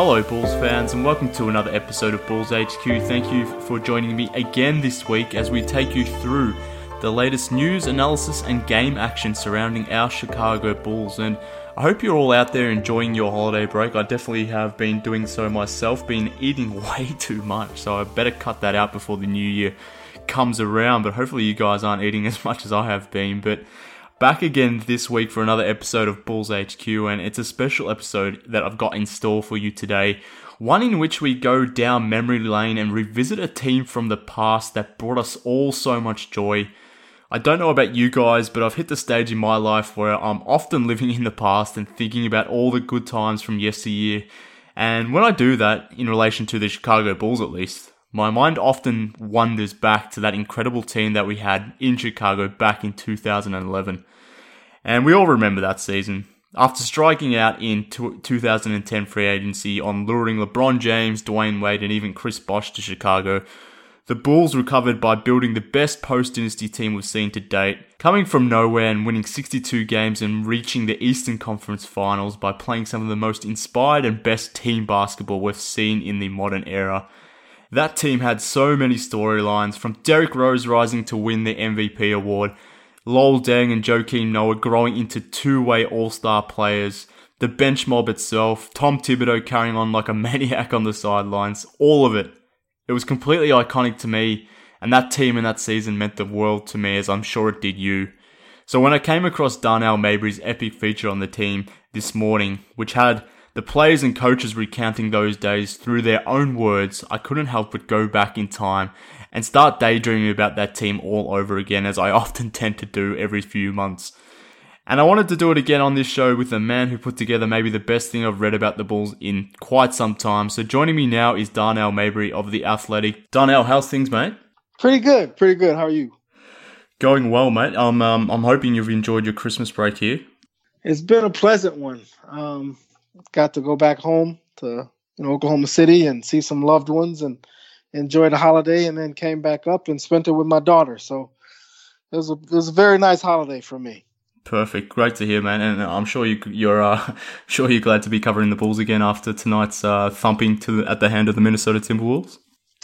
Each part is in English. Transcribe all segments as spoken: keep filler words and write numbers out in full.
Hello Bulls fans and welcome to another episode of Bulls H Q. Thank you for joining me again this week as we take you through the latest news, analysis and game action surrounding our Chicago Bulls. And I hope you're all out there enjoying your holiday break. I definitely have been doing so myself, been eating way too much, so I better cut that out before the new year comes around. But hopefully you guys aren't eating as much as I have been. But back again this week for another episode of Bulls H Q, and it's a special episode that I've got in store for you today. One in which we go down memory lane and revisit a team from the past that brought us all so much joy. I don't know about you guys, but I've hit the stage in my life where I'm often living in the past and thinking about all the good times from yesteryear. And when I do that, in relation to the Chicago Bulls at least, my mind often wanders back to that incredible team that we had in Chicago back in two thousand eleven. And we all remember that season. After striking out in two thousand ten free agency on luring LeBron James, Dwayne Wade and even Chris Bosh to Chicago, the Bulls recovered by building the best post-dynasty team we've seen to date, coming from nowhere and winning sixty-two games and reaching the Eastern Conference Finals by playing some of the most inspired and best team basketball we've seen in the modern era. That team had so many storylines, from Derrick Rose rising to win the M V P award, Lol Deng and Joakim Noah growing into two-way all-star players, the bench mob itself, Tom Thibodeau carrying on like a maniac on the sidelines, all of it. It was completely iconic to me, and that team in that season meant the world to me, as I'm sure it did you. So when I came across Darnell Mabry's epic feature on the team this morning, which had the players and coaches recounting those days through their own words, I couldn't help but go back in time and start daydreaming about that team all over again, as I often tend to do every few months. And I wanted to do it again on this show with a man who put together maybe the best thing I've read about the Bulls in quite some time. So joining me now is Darnell Mabry of The Athletic. Darnell, how's things, mate? Pretty good, pretty good. How are you? Going well, mate. I'm, um, I'm hoping you've enjoyed your Christmas break here. It's been a pleasant one. Um, got to go back home to you know, Oklahoma City and see some loved ones and enjoy the holiday, and then came back up and spent it with my daughter. So it was a, it was a very nice holiday for me. Perfect. Great to hear, man. And I'm sure you, you're uh, sure you're glad to be covering the Bulls again after tonight's uh, thumping to at the hand of the Minnesota Timberwolves.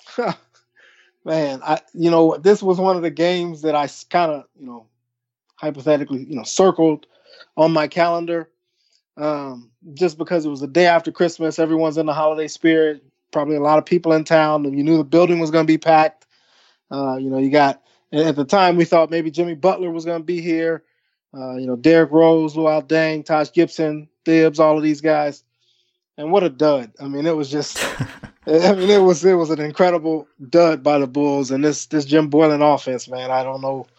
Man, I you know this was one of the games that I kind of you know hypothetically you know circled on my calendar, um, just because it was the day after Christmas. Everyone's in the holiday spirit. Probably a lot of people in town, and you knew the building was going to be packed. Uh, you know, you got at the time we thought maybe Jimmy Butler was going to be here. Uh, you know, Derrick Rose, Luol Deng, Taj Gibson, Thibs, all of these guys. And what a dud. I mean, it was just I mean, it was it was an incredible dud by the Bulls. And this this Jim Boylen offense, man, I don't know.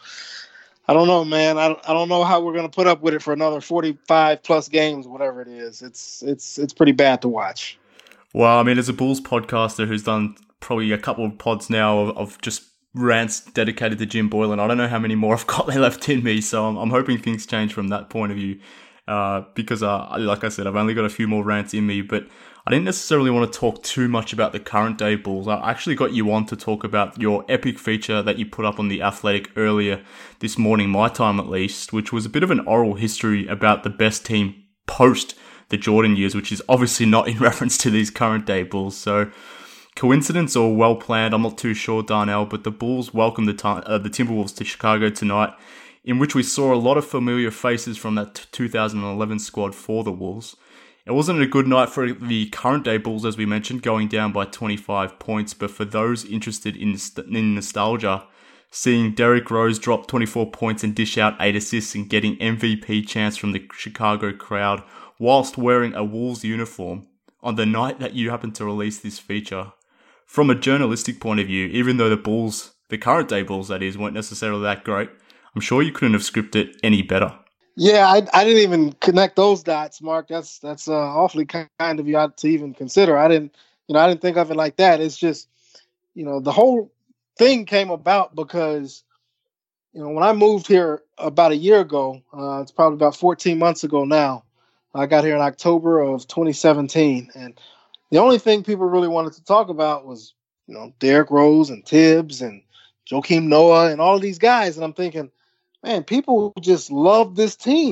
I don't know, man. I don't, I don't know how we're going to put up with it for another forty-five plus games, whatever it is. It's it's it's pretty bad to watch. Well, I mean, as a Bulls podcaster who's done probably a couple of pods now of, of just rants dedicated to Jim Boylen, I don't know how many more I've got left in me, so I'm, I'm hoping things change from that point of view, uh, because, uh, like I said, I've only got a few more rants in me, but I didn't necessarily want to talk too much about the current day Bulls. I actually got you on to talk about your epic feature that you put up on The Athletic earlier this morning, my time at least, which was a bit of an oral history about the best team post the Jordan years, which is obviously not in reference to these current day Bulls. So coincidence or well planned, I'm not too sure, Darnell, but the Bulls welcomed the, t- uh, the Timberwolves to Chicago tonight, in which we saw a lot of familiar faces from that t- two thousand eleven squad for the Wolves. It wasn't a good night for the current day Bulls, as we mentioned, going down by twenty-five points, but for those interested in, in nostalgia, seeing Derrick Rose drop twenty-four points and dish out eight assists and getting M V P chants from the Chicago crowd whilst wearing a Wolves uniform on the night that you happened to release this feature. From a journalistic point of view, even though the Bulls, the current day Bulls that is, weren't necessarily that great, I'm sure you couldn't have scripted it any better. Yeah, I, I didn't even connect those dots, Mark. That's that's uh, awfully kind of you to even consider. I didn't, you know, I didn't think of it like that. It's just, you know, the whole thing came about because, you know, when I moved here about a year ago, uh, it's probably about fourteen months ago now. I got here in October of twenty seventeen, and the only thing people really wanted to talk about was, you know, Derrick Rose and Thibs and Joakim Noah and all of these guys. And I'm thinking, man, people just love this team.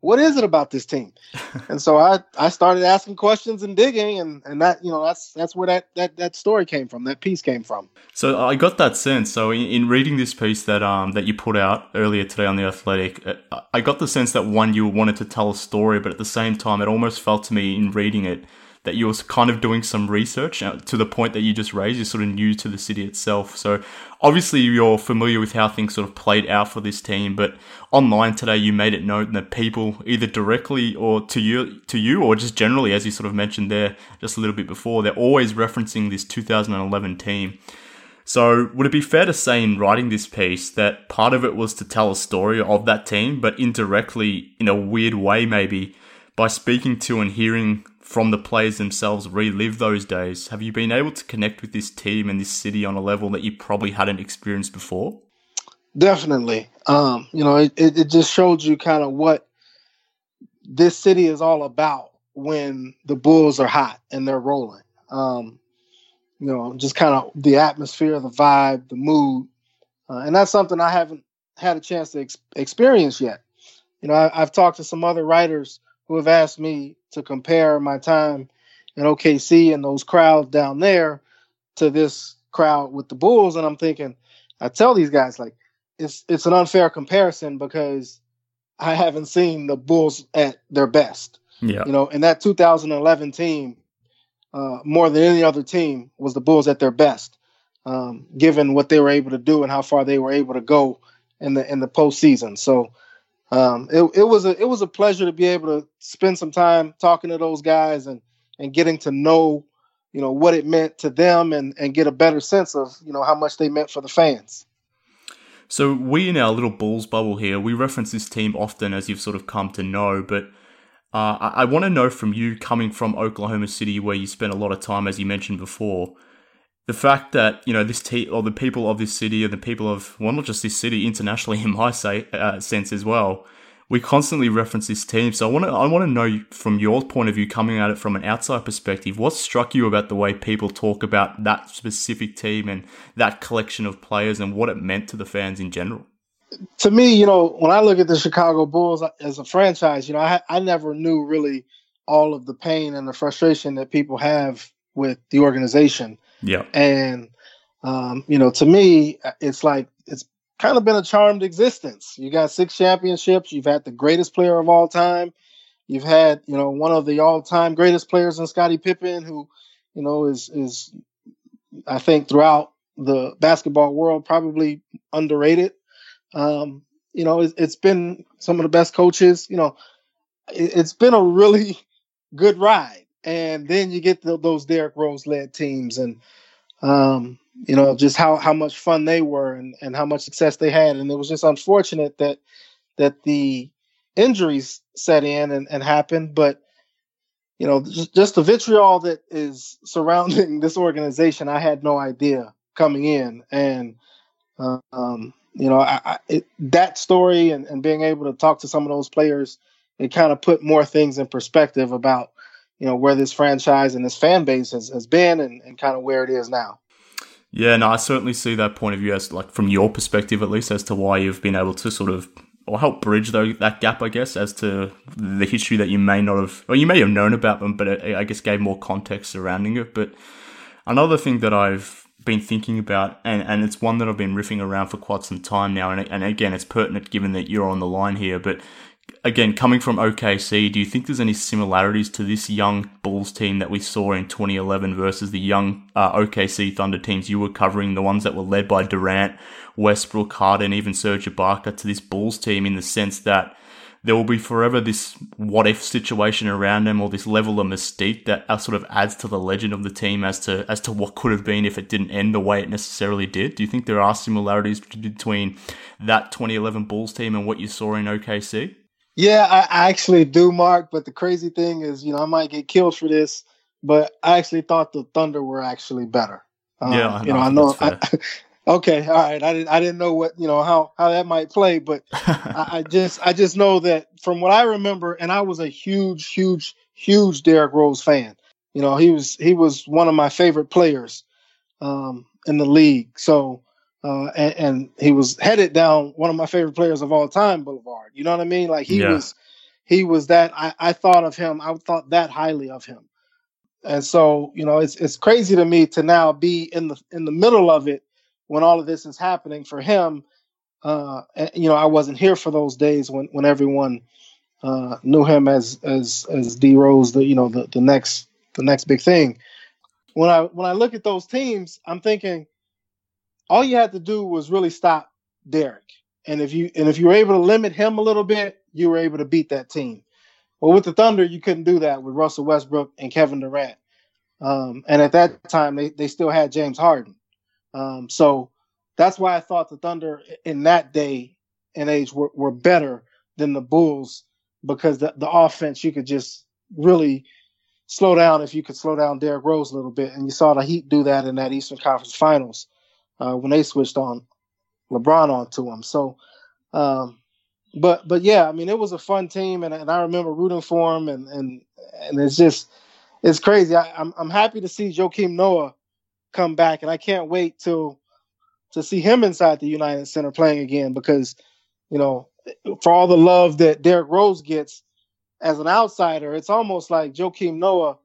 what is it about this team? And so I, I started asking questions and digging, and, and that, you know, that's that's where that, that that story came from, that piece came from. So I got that sense. So in, in reading this piece that um that you put out earlier today on The Athletic, I got the sense that, one, you wanted to tell a story, but at the same time, it almost felt to me in reading it that you were kind of doing some research to the point that you just raised. You're sort of new to the city itself. So obviously you're familiar with how things sort of played out for this team, but online today you made it known that people, either directly or to you, to you or just generally, as you sort of mentioned there just a little bit before, they're always referencing this two thousand eleven team. So would it be fair to say in writing this piece that part of it was to tell a story of that team, but indirectly, in a weird way maybe, by speaking to and hearing from the players themselves relive those days, have you been able to connect with this team and this city on a level that you probably hadn't experienced before? Definitely. Um, you know, it, it just showed you kind of what this city is all about when the Bulls are hot and they're rolling. Um, you know, just kind of the atmosphere, the vibe, the mood. Uh, and that's something I haven't had a chance to ex- experience yet. You know, I, I've talked to some other writers who have asked me to compare my time in O K C and those crowds down there to this crowd with the Bulls. And I'm thinking, I tell these guys, like, it's it's an unfair comparison because I haven't seen the Bulls at their best. Yeah. You know, and that two thousand eleven team, uh, more than any other team, was the Bulls at their best, um, given what they were able to do and how far they were able to go in the in the postseason. So Um, it, it was a it was a pleasure to be able to spend some time talking to those guys and, and getting to know, you know, what it meant to them and, and get a better sense of, you know, how much they meant for the fans. So we in our little Bulls bubble here, we reference this team often, as you've sort of come to know, but uh, I, I want to know from you, coming from Oklahoma City, where you spent a lot of time, as you mentioned before, the fact that, you know, this team, or the people of this city, and the people of, well, not just this city, internationally, in my say, uh, sense as well, we constantly reference this team. So I want to, I want to know from your point of view, coming at it from an outside perspective, what struck you about the way people talk about that specific team and that collection of players and what it meant to the fans in general? To me, you know, when I look at the Chicago Bulls as a franchise, you know, I, I never knew really all of the pain and the frustration that people have with the organization. Yeah. And, um, you know, to me, it's like, it's kind of been a charmed existence. You got six championships. You've had the greatest player of all time. You've had, you know, one of the all-time greatest players in Scottie Pippen, who, you know, is, is, I think throughout the basketball world, probably underrated. Um, you know, it's, it's been some of the best coaches, you know, it, it's been a really good ride. And then you get the, those Derrick Rose-led teams and, um, you know, just how, how much fun they were and, and how much success they had. And it was just unfortunate that that the injuries set in and, and happened. But, you know, just, just the vitriol that is surrounding this organization, I had no idea coming in. And, uh, um, you know, I, I, it, that story and, and being able to talk to some of those players, it kind of put more things in perspective about, you know, where this franchise and this fan base has, has been and, and kind of where it is now. Yeah, no, I certainly see that point of view as, like, from your perspective, at least, as to why you've been able to sort of, or help bridge though, that gap, I guess, as to the history that you may not have, or you may have known about them, but it, I guess gave more context surrounding it. But another thing that I've been thinking about, and, and it's one that I've been riffing around for quite some time now, and, and again, it's pertinent given that you're on the line here, but again, coming from O K C, do you think there's any similarities to this young Bulls team that we saw in twenty eleven versus the young uh, O K C Thunder teams you were covering, the ones that were led by Durant, Westbrook, Harden, even Serge Ibaka, to this Bulls team, in the sense that there will be forever this what-if situation around them, or this level of mystique that uh, sort of adds to the legend of the team as to as to what could have been if it didn't end the way it necessarily did? Do you think there are similarities between that twenty eleven Bulls team and what you saw in O K C? Yeah, I, I actually do, Mark. But the crazy thing is, you know, I might get killed for this, but I actually thought the Thunder were actually better. Um, yeah, I know, you know, I know. I, okay, all right. I didn't. I didn't know what you know how how that might play, but I, I just I just know that from what I remember, and I was a huge, huge, huge Derrick Rose fan. You know, he was he was one of my favorite players um, in the league. So. Uh, and, and he was headed down one of my favorite players of all time, Boulevard. You know what I mean? Like he yeah. was, he was that. I, I thought of him. I thought that highly of him. And so, you know, it's it's crazy to me to now be in the in the middle of it when all of this is happening for him. Uh, and, you know, I wasn't here for those days when when everyone uh, knew him as as as D Rose, the you know the the next the next big thing. When I when I look at those teams, I'm thinking all you had to do was really stop Derek, and if you and if you were able to limit him a little bit, you were able to beat that team. Well, with the Thunder, you couldn't do that with Russell Westbrook and Kevin Durant. Um, and at that time, they, they still had James Harden. Um, so that's why I thought the Thunder in that day and age were, were better than the Bulls, because the, the offense, you could just really slow down if you could slow down Derrick Rose a little bit. And you saw the Heat do that in that Eastern Conference Finals uh, when they switched on LeBron onto him. So, um, But but yeah, I mean, it was a fun team, and, and I remember rooting for him, and and and it's just it's crazy. I, I'm I'm happy to see Joakim Noah come back, and I can't wait till to see him inside the United Center playing again, because you know, for all the love that Derrick Rose gets as an outsider, it's almost like Joakim Noah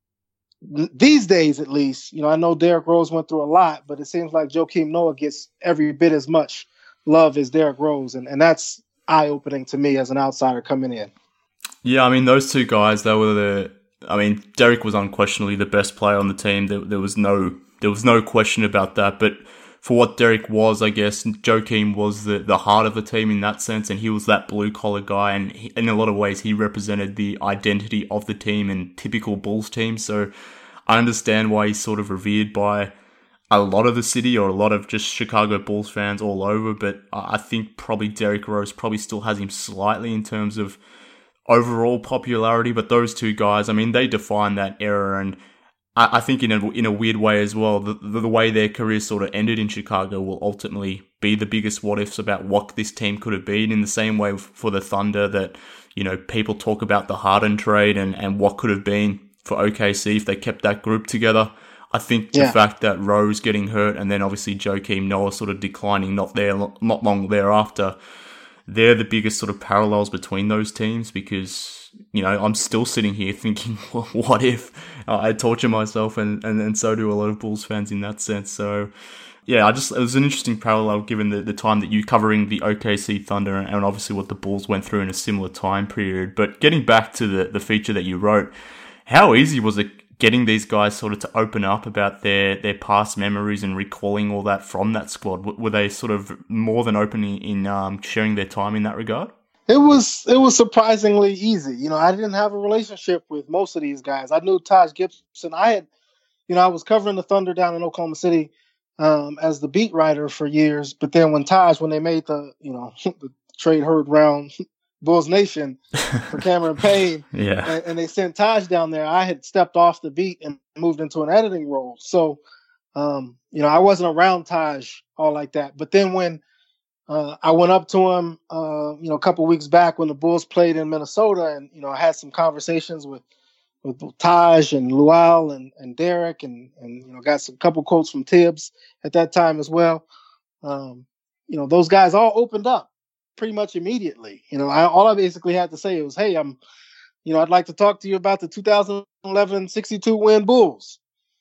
these days, at least. You know, I know Derrick Rose went through a lot, but it seems like Joakim Noah gets every bit as much love as Derrick Rose, and and that's eye-opening to me as an outsider coming in. Yeah, I mean, those two guys, they were the... I mean, Derek was unquestionably the best player on the team. There, there was no there was no question about that. But for what Derek was, I guess, Joakim was the, the heart of the team in that sense, and he was that blue-collar guy, and he, in a lot of ways, he represented the identity of the team and typical Bulls team. So I understand why he's sort of revered by a lot of the city, or a lot of just Chicago Bulls fans all over, but I think probably Derrick Rose probably still has him slightly in terms of overall popularity, but those two guys, I mean, they define that era, and I, I think in a, in a weird way as well, the, the, the way their careers sort of ended in Chicago will ultimately be the biggest what-ifs about what this team could have been, in the same way for the Thunder that, you know, people talk about the Harden trade and, and what could have been for O K C if they kept that group together. I think the yeah. fact that Rose getting hurt and then obviously Joakim Noah sort of declining not there, not long thereafter, they're the biggest sort of parallels between those teams, because, you know, I'm still sitting here thinking, well, what if? I torture myself, and, and, and so do a lot of Bulls fans in that sense. So, yeah, I just it was an interesting parallel given the, the time that you covering the O K C Thunder and obviously what the Bulls went through in a similar time period. But getting back to the, the feature that you wrote, how easy was it getting these guys sort of to open up about their, their past memories and recalling all that from that squad? Were they sort of more than open in, in um, sharing their time in that regard? It was it was surprisingly easy. You know, I didn't have a relationship with most of these guys. I knew Taj Gibson. I had, you know, I was covering the Thunder down in Oklahoma City um, as the beat writer for years. But then when Taj, when they made the, you know, the trade heard round Bulls Nation for Cameron Payne, yeah, and, and they sent Taj down there, I had stepped off the beat and moved into an editing role. So, um, you know, I wasn't around Taj all like that. But then when uh, I went up to him, uh, you know, a couple weeks back when the Bulls played in Minnesota, and, you know, I had some conversations with, with Taj and Lual and, and Derek, and, and, you know, got some couple quotes from Tibbs at that time as well. Um, you know, those guys all opened up pretty much immediately. You know, I, all I basically had to say was, hey, I'm, you know, I'd like to talk to you about the two thousand eleven sixty-two win Bulls.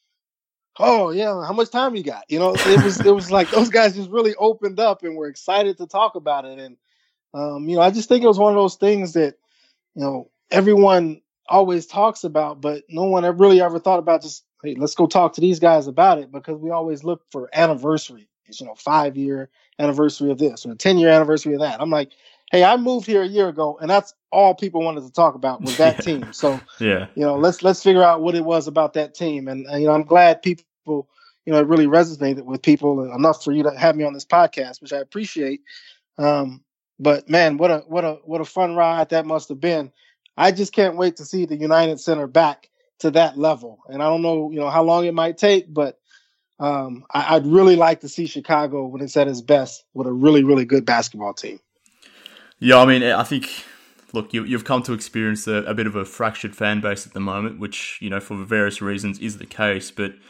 Oh yeah, how much time you got? You know, it was it was like those guys just really opened up and were excited to talk about it. And um, you know, I just think it was one of those things that, you know, everyone always talks about, but no one ever really ever thought about just, hey, let's go talk to these guys about it, because we always look for anniversaries, you know, five year anniversary of this or ten year anniversary of that. I'm like, hey, I moved here a year ago, and that's all people wanted to talk about was that yeah. team. So, yeah, you know, let's let's figure out what it was about that team. And, and you know, I'm glad people, you know, it really resonated with people enough for you to have me on this podcast, which I appreciate. Um, but man, what a what a what a fun ride that must have been. I just can't wait to see the United Center back to that level. And I don't know, you know, how long it might take, but um, I, I'd really like to see Chicago when it's at its best with a really, really good basketball team. Yeah, I mean, I think, look, you, you've come to experience a, a bit of a fractured fan base at the moment, which, you know, for various reasons is the case. But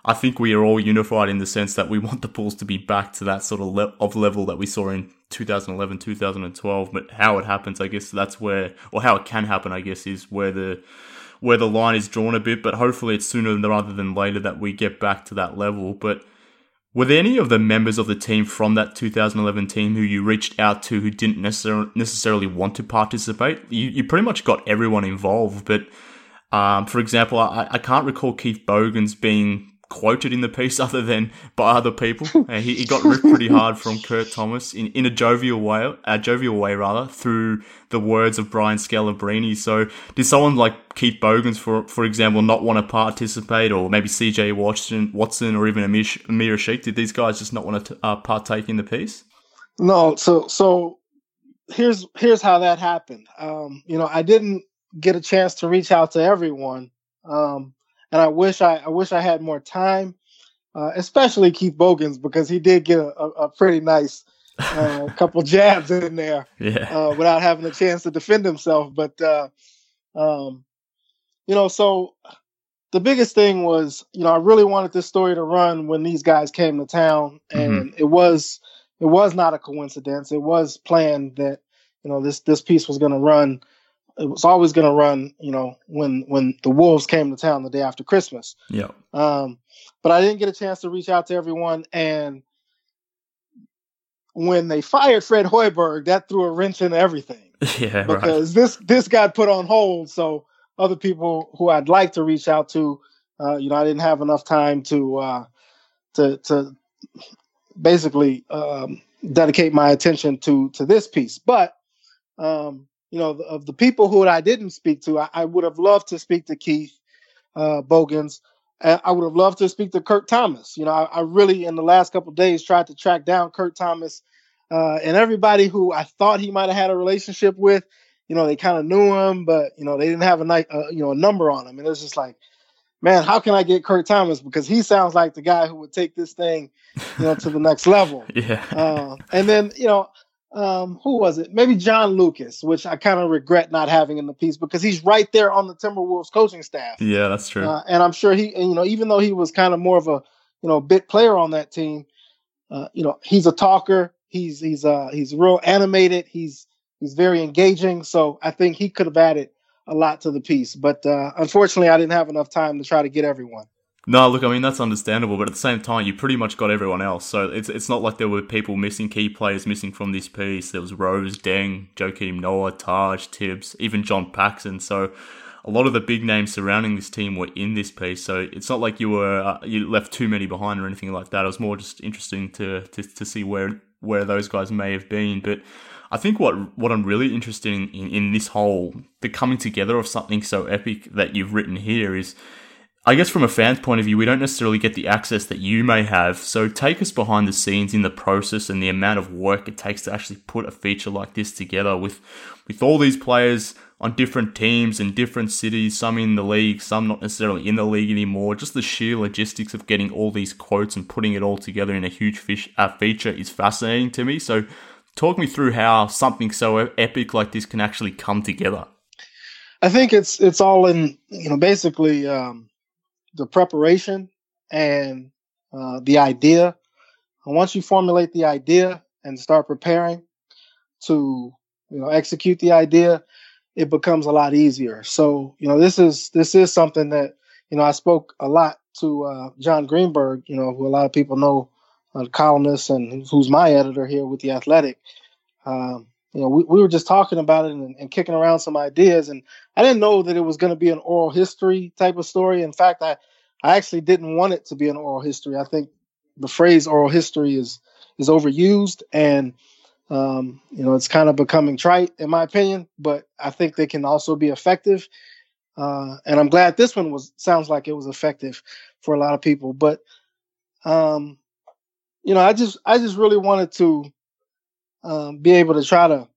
I think we are all unified in the sense that we want the Bulls to be back to that sort of, le- of level that we saw in twenty eleven, twenty twelve. But how it happens, I guess that's where, or how it can happen, I guess, is where the where the line is drawn a bit. But hopefully it's sooner rather than later that we get back to that level. But were there any of the members of the team from that two thousand eleven team who you reached out to who didn't necessar- necessarily want to participate? You, you pretty much got everyone involved, but um, for example, I, I can't recall Keith Bogans being quoted in the piece other than by other people. Uh, he, he got ripped pretty hard from Kurt Thomas in, in a jovial way, a jovial way rather, through the words of Brian Scalabrine. So did someone like Keith Bogans, for for example, not want to participate, or maybe C J Watson, Watson or even Amir, Amir Sheikh? Did these guys just not want to uh, partake in the piece? No. So so here's here's how that happened. Um, you know, I didn't get a chance to reach out to everyone. Um, And I wish I, I wish I had more time, uh, especially Keith Bogans, because he did get a, a, a pretty nice uh, couple jabs in there yeah. uh, without having a chance to defend himself. But, uh, um, you know, so the biggest thing was, you know, I really wanted this story to run when these guys came to town. And mm-hmm. it was it was not a coincidence. It was planned that, you know, this, this piece was going to run. It was always going to run, you know, when when the Wolves came to town the day after Christmas. Yeah. Um, but I didn't get a chance to reach out to everyone. And when they fired Fred Hoiberg, that threw a wrench into everything. Yeah, because right. this this got put on hold. So other people who I'd like to reach out to, uh, you know, I didn't have enough time to uh, to to basically um, dedicate my attention to to this piece. But um, you know, of the people who I didn't speak to, I, I would have loved to speak to Keith uh, Bogans. I would have loved to speak to Kurt Thomas. You know, I, I really, in the last couple of days, tried to track down Kurt Thomas uh, and everybody who I thought he might have had a relationship with. You know, they kind of knew him, but, you know, they didn't have a night, uh, you know, a number on him. And it was just like, man, how can I get Kurt Thomas? Because he sounds like the guy who would take this thing, you know, to the next level. Yeah. Uh, and then, you know, Um, who was it? Maybe John Lucas, which I kind of regret not having in the piece because he's right there on the Timberwolves coaching staff. Yeah, that's true. Uh, and I'm sure he, and, you know, even though he was kind of more of a, you know, big player on that team, uh, you know, he's a talker. He's he's uh he's real animated. He's he's very engaging. So I think he could have added a lot to the piece. But uh, unfortunately, I didn't have enough time to try to get everyone. No, look, I mean, that's understandable, but at the same time, you pretty much got everyone else. So it's it's not like there were people missing, key players missing from this piece. There was Rose, Deng, Joakim Noah, Taj, Tibbs, even John Paxson. So a lot of the big names surrounding this team were in this piece. So it's not like you were uh, you left too many behind or anything like that. It was more just interesting to to, to see where where those guys may have been. But I think what what I'm really interested in, in in this whole, the coming together of something so epic that you've written here is, I guess from a fan's point of view, we don't necessarily get the access that you may have. So take us behind the scenes in the process and the amount of work it takes to actually put a feature like this together with with all these players on different teams in different cities, some in the league, some not necessarily in the league anymore. Just the sheer logistics of getting all these quotes and putting it all together in a huge fish, uh, feature is fascinating to me. So talk me through how something so epic like this can actually come together. I think it's it's all in, you know, basically um, the preparation and uh, the idea. And once you formulate the idea and start preparing to, you know, execute the idea, it becomes a lot easier. So, you know, this is this is something that, you know, I spoke a lot to uh, John Greenberg, you know, who a lot of people know, a columnist and who's my editor here with The Athletic. Um, you know, we, we were just talking about it and, and kicking around some ideas, and I didn't know that it was going to be an oral history type of story. In fact, I, I actually didn't want it to be an oral history. I think the phrase oral history is is overused, and um, you know, it's kind of becoming trite in my opinion. But I think they can also be effective, uh, and I'm glad this one was sounds like it was effective for a lot of people. But um, you know, I just I just really wanted to. Um, be able to try to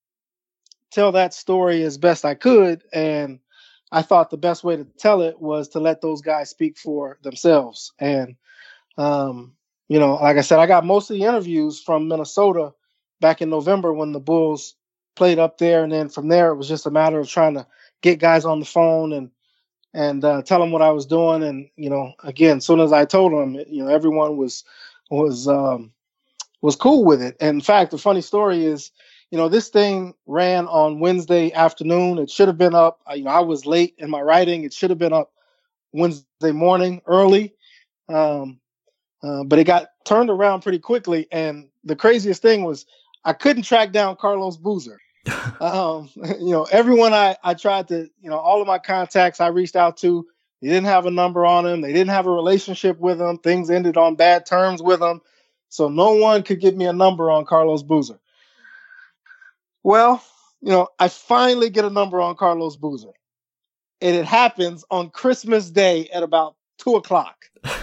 tell that story as best I could. And I thought the best way to tell it was to let those guys speak for themselves. And, um, you know, like I said, I got most of the interviews from Minnesota back in November when the Bulls played up there. And then from there, it was just a matter of trying to get guys on the phone and and uh, tell him what I was doing. And you know, again, as soon as I told him, you know, everyone was was um, was cool with it. And in fact, the funny story is, you know, this thing ran on Wednesday afternoon. It should have been up. You know, I was late in my writing. It should have been up Wednesday morning early, um, uh, but it got turned around pretty quickly. And the craziest thing was I couldn't track down Carlos Boozer. um, you know, everyone I, I tried to, you know, all of my contacts I reached out to, they didn't have a number on him. They didn't have a relationship with him. Things ended on bad terms with him. So no one could give me a number on Carlos Boozer. Well, you know, I finally get a number on Carlos Boozer. And it happens on Christmas Day at about two o'clock.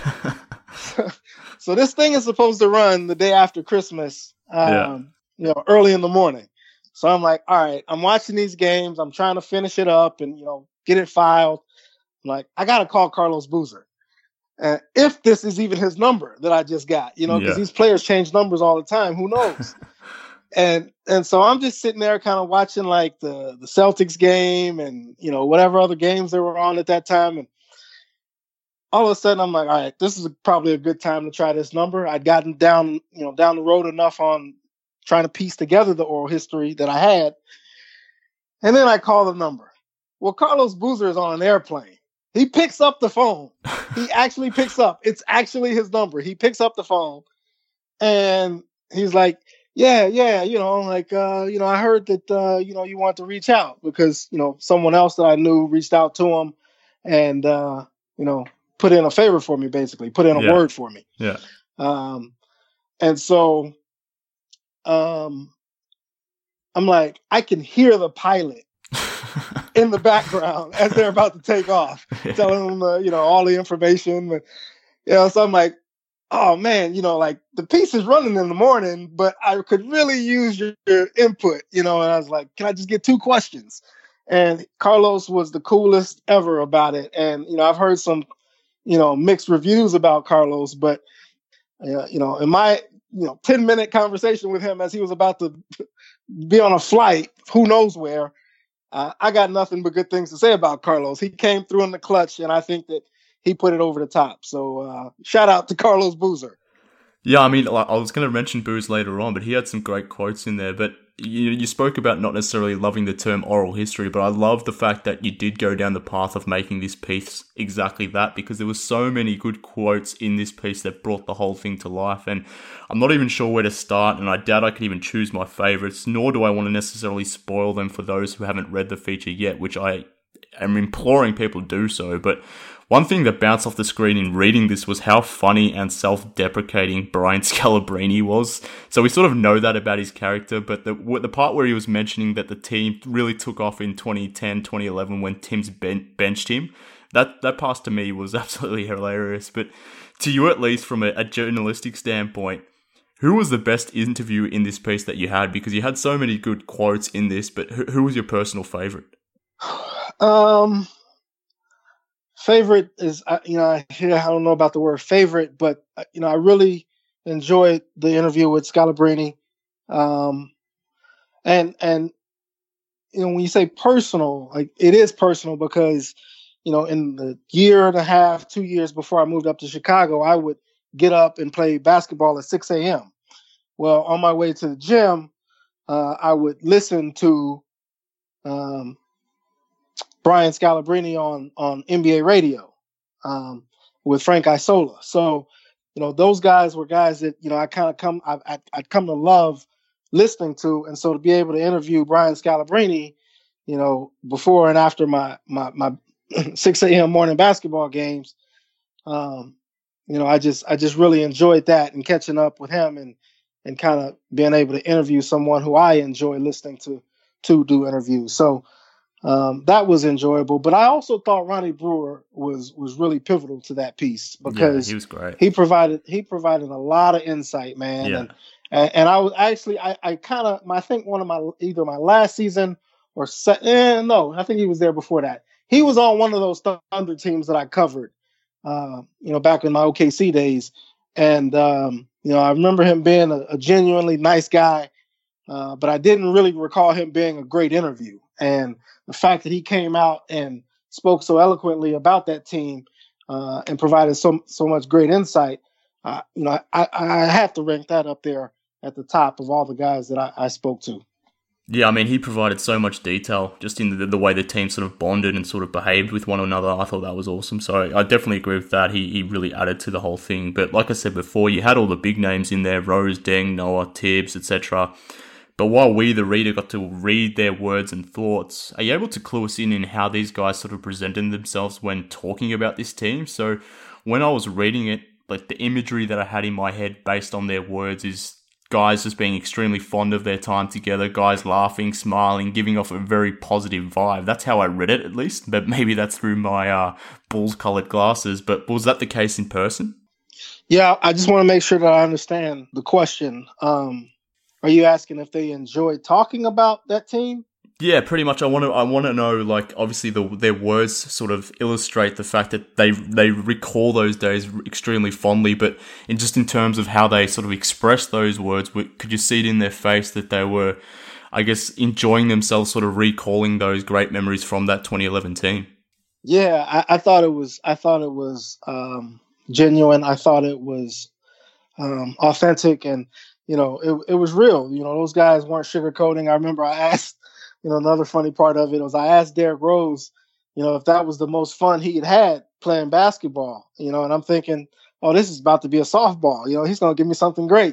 So this thing is supposed to run the day after Christmas, um, yeah. you know, early in the morning. So I'm like, all right, I'm watching these games. I'm trying to finish it up and, you know, get it filed. I'm like, I got to call Carlos Boozer. Uh, if this is even his number that I just got, you know, because yeah. these players change numbers all the time. Who knows? and and so I'm just sitting there kind of watching like the, the Celtics game and, you know, whatever other games they were on at that time. And all of a sudden I'm like, all right, this is probably a good time to try this number. I'd gotten down, you know, down the road enough on trying to piece together the oral history that I had. And then I call the number. Well, Carlos Boozer is on an airplane. He picks up the phone. He actually picks up. It's actually his number. He picks up the phone and he's like, yeah, yeah, you know, like, uh, you know, I heard that, uh, you know, you want to reach out because, you know, someone else that I knew reached out to him and, uh, you know, put in a favor for me, basically, put in a yeah. word for me. Yeah. Um, and so um, I'm like, I can hear the pilot in the background as they're about to take off, yeah. telling them, uh, you know, all the information. But, you know, so I'm like, oh man, you know, like the piece is running in the morning, but I could really use your, your input, you know. And I was like, can I just get two questions? And Carlos was the coolest ever about it. And, you know, I've heard some, you know, mixed reviews about Carlos, but, uh, you know, in my, you know, ten minute conversation with him as he was about to be on a flight, who knows where, uh, I got nothing but good things to say about Carlos. He came through in the clutch, and I think that he put it over the top. So uh, shout out to Carlos Boozer. Yeah, I mean, I was going to mention Booz later on, but he had some great quotes in there. But you, you spoke about not necessarily loving the term oral history, but I love the fact that you did go down the path of making this piece exactly that, because there was so many good quotes in this piece that brought the whole thing to life. And I'm not even sure where to start, and I doubt I could even choose my favorites, nor do I want to necessarily spoil them for those who haven't read the feature yet, which I am imploring people to do so. But one thing that bounced off the screen in reading this was how funny and self-deprecating Brian Scalabrine was. So we sort of know that about his character, but the the part where he was mentioning that the team really took off in twenty ten, twenty eleven when Tim's ben- benched him, that, that pass to me was absolutely hilarious. But to you, at least from a, a journalistic standpoint, who was the best interview in this piece that you had? Because you had so many good quotes in this, but who, who was your personal favorite? Um... Favorite is, you know, I don't know about the word favorite, but, you know, I really enjoyed the interview with Scalabrine. Um, and, and, you know, when you say personal, like it is personal because, you know, in the year and a half, two years before I moved up to Chicago, I would get up and play basketball at six a.m. Well, on my way to the gym, uh, I would listen to, um, Brian Scalabrine on, on N B A radio um, with Frank Isola. So, you know, those guys were guys that, you know, I kind of come, I, I, I'd come to love listening to. And so to be able to interview Brian Scalabrine, you know, before and after my, my, my six a.m. morning basketball games, um, you know, I just, I just really enjoyed that and catching up with him and, and kind of being able to interview someone who I enjoy listening to, to do interviews. So, Um, that was enjoyable, but I also thought Ronnie Brewer was was really pivotal to that piece because yeah, he was great. He provided he provided a lot of insight, man. Yeah. And, and and I was actually I, I kind of I think one of my either my last season or se- eh, no I think he was there before that. He was on one of those Thunder teams that I covered, uh, you know, back in my O K C days, and um, you know I remember him being a, a genuinely nice guy, uh, but I didn't really recall him being a great interview. And the fact that he came out and spoke so eloquently about that team uh, and provided so so much great insight. Uh, you know, I, I have to rank that up there at the top of all the guys that I, I spoke to. Yeah, I mean, he provided so much detail just in the, the way the team sort of bonded and sort of behaved with one another. I thought that was awesome. So I definitely agree with that. He he really added to the whole thing. But like I said before, you had all the big names in there, Rose, Deng, Noah, Tibbs, et cetera. But while we, the reader, got to read their words and thoughts, are you able to clue us in in how these guys sort of presented themselves when talking about this team? So when I was reading it, like the imagery that I had in my head based on their words is guys just being extremely fond of their time together, guys laughing, smiling, giving off a very positive vibe. That's how I read it, at least. But maybe that's through my uh, Bulls-coloured glasses. But was that the case in person? Yeah, I just want to make sure that I understand the question. Um, are you asking if they enjoyed talking about that team? Yeah, pretty much. I want to. I want to know. Like, obviously, the, their words sort of illustrate the fact that they they recall those days extremely fondly. But in just in terms of how they sort of express those words, could you see it in their face that they were, I guess, enjoying themselves, sort of recalling those great memories from that twenty eleven team? Yeah, I, I thought it was. I thought it was um, genuine. I thought it was um, authentic, and you know, it it was real. You know, those guys weren't sugarcoating. I remember I asked. You know, another funny part of it was I asked Derrick Rose, you know, if that was the most fun he'd had playing basketball, you know, and I'm thinking, oh, this is about to be a softball. You know, he's going to give me something great.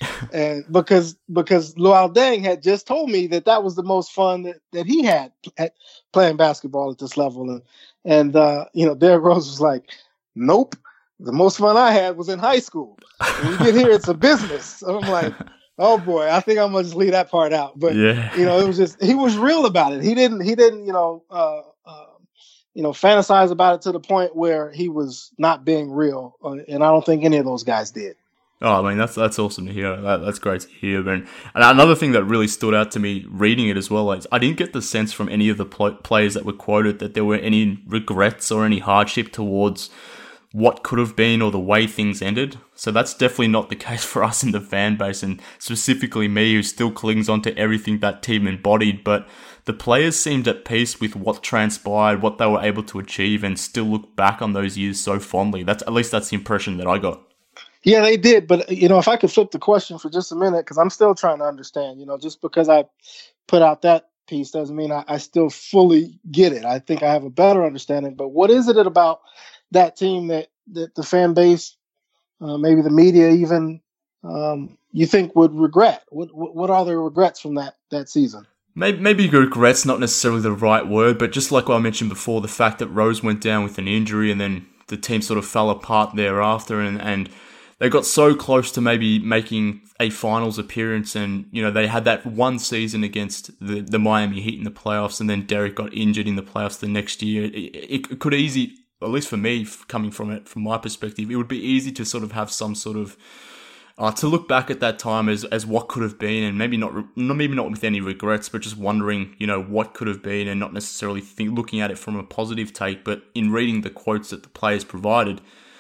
and because because Luol Deng had just told me that that was the most fun that, that he had at playing basketball at this level. And, and uh, you know, Derrick Rose was like, nope, the most fun I had was in high school. When you get here, it's a business. So I'm like, oh boy, I think I'm gonna just leave that part out. But yeah. you know, it was just he was real about it. He didn't he didn't you know uh, uh, you know fantasize about it to the point where he was not being real. Uh, and I don't think any of those guys did. Oh, I mean that's that's awesome to hear. That, that's great to hear. And, and another thing that really stood out to me reading it as well is I didn't get the sense from any of the pl- players that were quoted that there were any regrets or any hardship towards what could have been or the way things ended. So that's definitely not the case for us in the fan base, and specifically me, who still clings on to everything that team embodied. But the players seemed at peace with what transpired, what they were able to achieve, and still look back on those years so fondly. That's at least that's the impression that I got. Yeah, they did. But, you know, if I could flip the question for just a minute, because I'm still trying to understand, you know, just because I put out that piece doesn't mean I, I still fully get it. I think I have a better understanding. But what is it about that team that, that the fan base, uh, maybe the media even, um, you think would regret? What, what what are the regrets from that that season? Maybe, maybe regret's not necessarily the right word, but just like what I mentioned before, the fact that Rose went down with an injury and then the team sort of fell apart thereafter, and, and they got so close to maybe making a finals appearance, and you know they had that one season against the, the Miami Heat in the playoffs, and then Derek got injured in the playoffs the next year. It, it, it could easily, at least for me, coming from it, from my perspective, it would be easy to sort of have some sort of, uh, to look back at that time as, as what could have been, and maybe not, maybe not with any regrets, but just wondering, you know, what could have been, and not necessarily think, looking at it from a positive take. But in reading the quotes that the players provided,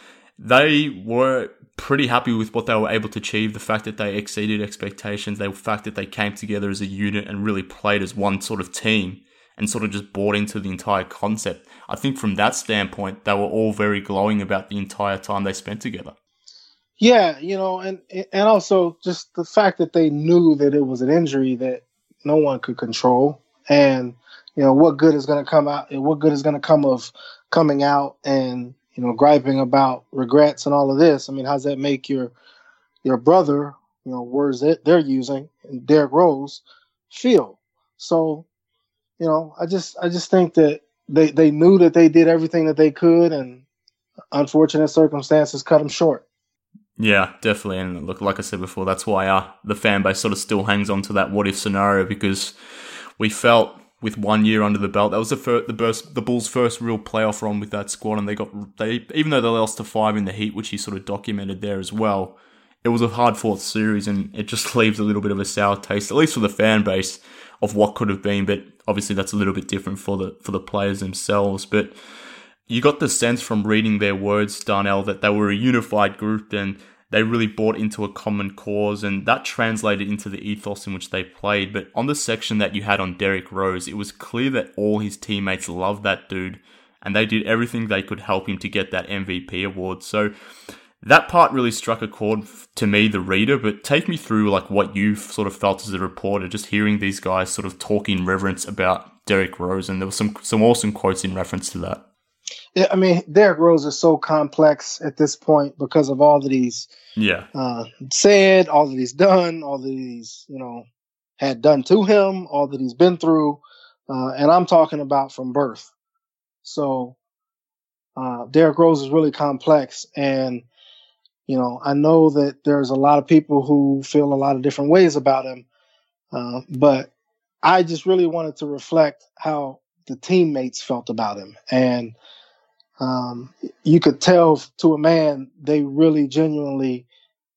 they were pretty happy with what they were able to achieve, the fact that they exceeded expectations, the fact that they came together as a unit and really played as one sort of team, and sort of just bought into the entire concept. I think from that standpoint, they were all very glowing about the entire time they spent together. Yeah, you know, and and also just the fact that they knew that it was an injury that no one could control, and you know what good is going to come out, what good is going to come of coming out and you know griping about regrets and all of this. I mean, how does that make your your brother, you know, words that they're using, and Derrick Rose feel? So, you know, I just I just think that they they knew that they did everything that they could, and unfortunate circumstances cut them short. Yeah, definitely. And look, like I said before, that's why uh, the fan base sort of still hangs on to that what if scenario, because we felt with one year under the belt, that was the first, the, burst, the Bulls' first real playoff run with that squad, and they got they even though they lost to five in the Heat, which he sort of documented there as well, it was a hard fought series, and it just leaves a little bit of a sour taste, at least for the fan base, of what could have been. But obviously, that's a little bit different for the for the players themselves. But you got the sense from reading their words, Darnell, that they were a unified group and they really bought into a common cause, and that translated into the ethos in which they played. But on the section that you had on Derrick Rose, it was clear that all his teammates loved that dude and they did everything they could help him to get that M V P award. So that part really struck a chord to me, the reader, but take me through like what you sort of felt as a reporter, just hearing these guys sort of talk in reverence about Derrick Rose, and there was some some awesome quotes in reference to that. Yeah, I mean, Derrick Rose is so complex at this point because of all that he's yeah uh, said, all that he's done, all that he's, you know, had done to him, all that he's been through, uh, and I'm talking about from birth. So uh, Derrick Rose is really complex, and you know, I know that there's a lot of people who feel a lot of different ways about him, uh, but I just really wanted to reflect how the teammates felt about him. And um, you could tell to a man they really genuinely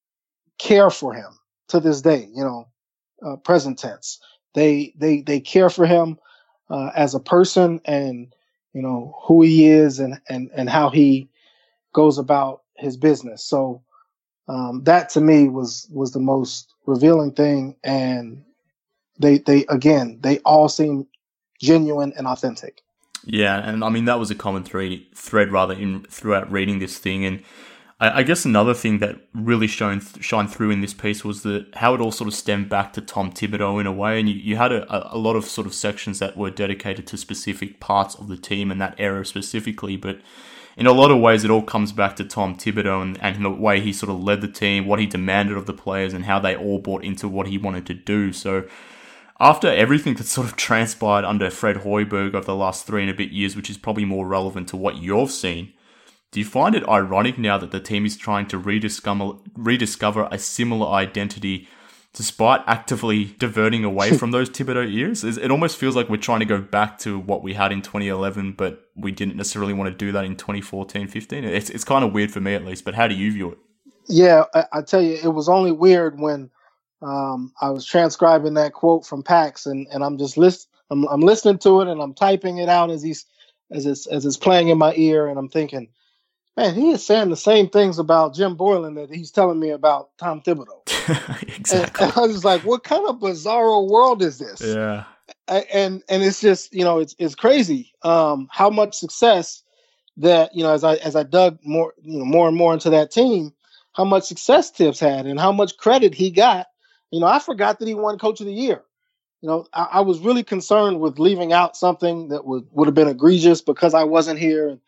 care for him to this day, you know, uh, present tense. They, they, they care for him uh, as a person, and, you know, who he is, and, and, and how he goes about his business. So, Um, that to me was was the most revealing thing, and they they again they all seem genuine and authentic. Yeah, and I mean that was a common thread thread rather in throughout reading this thing, and I, I guess another thing that really shone shine through in this piece was the how it all sort of stemmed back to Tom Thibodeau in a way, and you, you had a, a lot of sort of sections that were dedicated to specific parts of the team and that era specifically, but in a lot of ways, it all comes back to Tom Thibodeau and, and the way he sort of led the team, what he demanded of the players, and how they all bought into what he wanted to do. So after everything that sort of transpired under Fred Hoiberg over the last three and a bit years, which is probably more relevant to what you've seen, do you find it ironic now that the team is trying to rediscover, rediscover a similar identity despite actively diverting away from those Thibodeau years? It almost feels like we're trying to go back to what we had in twenty eleven, but we didn't necessarily want to do that in twenty fourteen fifteen. It's it's kind of weird for me, at least, but how do you view it? Yeah, I, I tell you, it was only weird when um, I was transcribing that quote from Pax, and, and I'm just list, I'm, I'm listening to it, and I'm typing it out as he's as it's as it's playing in my ear, and I'm thinking, man, he is saying the same things about Jim Boylan that he's telling me about Tom Thibodeau. Exactly. And, and I was like, what kind of bizarro world is this? Yeah. And and it's just, you know, it's it's crazy um, how much success that, you know, as I as I dug more, you know, more and more into that team, how much success Tibbs had and how much credit he got. You know, I forgot that he won Coach of the Year. You know, I, I was really concerned with leaving out something that would would have been egregious because I wasn't here.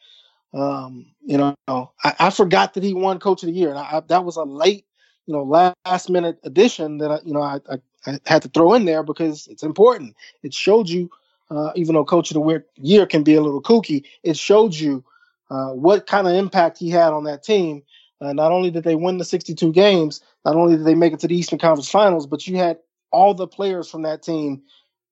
Um, you know, I, I forgot that he won Coach of the Year, and I, I, that was a late, you know, last minute addition that I, you know, I, I, I had to throw in there because it's important. It showed you, uh, even though Coach of the Year can be a little kooky, it showed you uh, what kind of impact he had on that team. Uh, not only did they win the sixty-two games, not only did they make it to the Eastern Conference Finals, but you had all the players from that team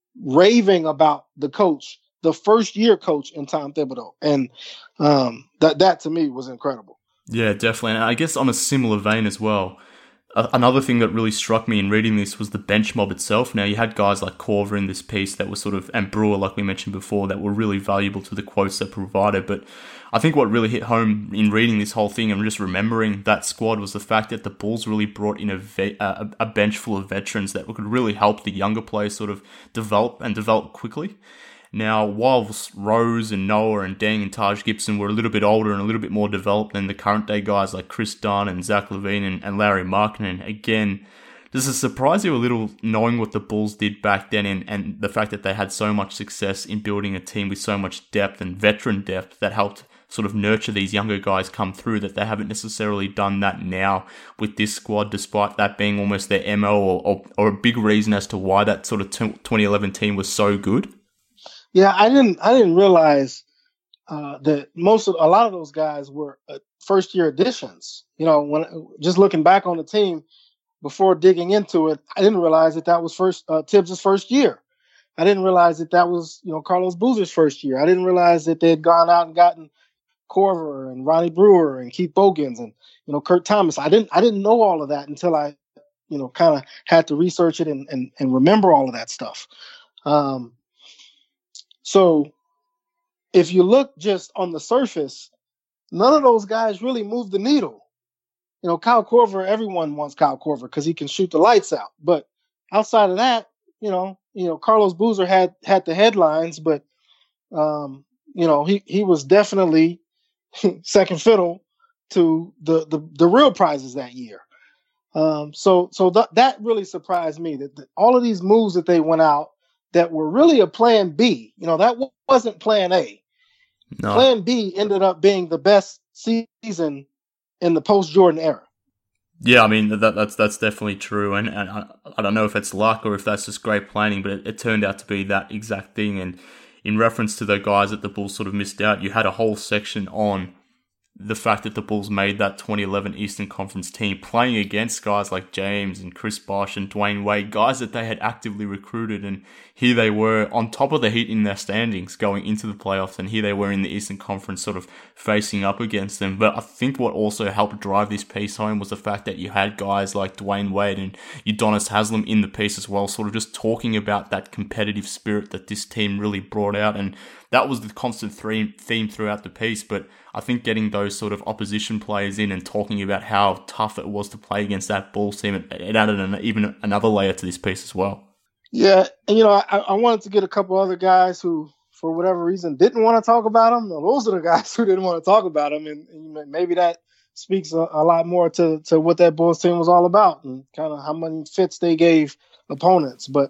raving about the coach, the first year coach in Tom Thibodeau. And um, that, that to me was incredible. Yeah, definitely. And I guess on a similar vein as well, a- another thing that really struck me in reading this was the bench mob itself. Now, you had guys like Korver in this piece that were sort of, and Brewer, like we mentioned before, that were really valuable to the quotes they provided. But I think what really hit home in reading this whole thing and just remembering that squad was the fact that the Bulls really brought in a, ve- a, a bench full of veterans that could really help the younger players sort of develop and develop quickly. Now, whilst Rose and Noah and Deng and Taj Gibson were a little bit older and a little bit more developed than the current day guys like Chris Dunn and Zach LaVine and, and Larry Markkinen, again, does it surprise you a little knowing what the Bulls did back then and, and the fact that they had so much success in building a team with so much depth and veteran depth that helped sort of nurture these younger guys come through, that they haven't necessarily done that now with this squad, despite that being almost their M O or, or, or a big reason as to why that sort of twenty eleven team was so good? Yeah, I didn't. I didn't realize uh, that most of a lot of those guys were uh, first year additions. You know, when just looking back on the team before digging into it, I didn't realize that that was first uh, Tibbs' first year. I didn't realize that that was, you know, Carlos Boozer's first year. I didn't realize that they had gone out and gotten Korver and Ronnie Brewer and Keith Bogans and, you know, Kurt Thomas. I didn't. I didn't know all of that until I, you know, kind of had to research it and, and and remember all of that stuff. Um, So if you look just on the surface, none of those guys really move the needle. You know, Kyle Korver, everyone wants Kyle Korver because he can shoot the lights out. But outside of that, you know, you know, Carlos Boozer had had the headlines, but um, you know, he, he was definitely second fiddle to the, the, the real prizes that year. Um, so so th- that really surprised me that, that all of these moves that they went out that were really a plan B, you know, that w- wasn't plan A. No. Plan B ended up being the best season in the post-Jordan era. Yeah, I mean, that, that's that's definitely true. And, and I, I don't know if it's luck or if that's just great planning, but it, it turned out to be that exact thing. And in reference to the guys that the Bulls sort of missed out, you had a whole section on the fact that the Bulls made that twenty eleven Eastern Conference team playing against guys like James and Chris Bosh and Dwayne Wade, guys that they had actively recruited, and here they were on top of the Heat in their standings going into the playoffs, and here they were in the Eastern Conference sort of facing up against them. But I think what also helped drive this piece home was the fact that you had guys like Dwayne Wade and Udonis Haslem in the piece as well, sort of just talking about that competitive spirit that this team really brought out, and that was the constant theme throughout the piece. But I think getting those sort of opposition players in and talking about how tough it was to play against that Bulls team, it, it added an, even another layer to this piece as well. Yeah, and you know, I, I wanted to get a couple other guys who, for whatever reason, didn't want to talk about him. Those are the guys who didn't want to talk about him, and, and maybe that speaks a, a lot more to, to what that Bulls team was all about and kind of how many fits they gave opponents. But